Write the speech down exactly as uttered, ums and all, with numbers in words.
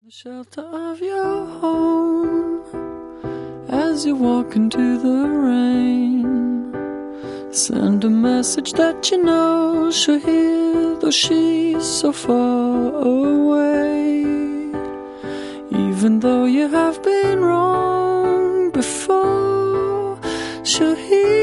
The shelter of your home as you walk into the rain. Send a message that you know she'll hear, though she's so far away. Even though you have been wrong before, she'll hear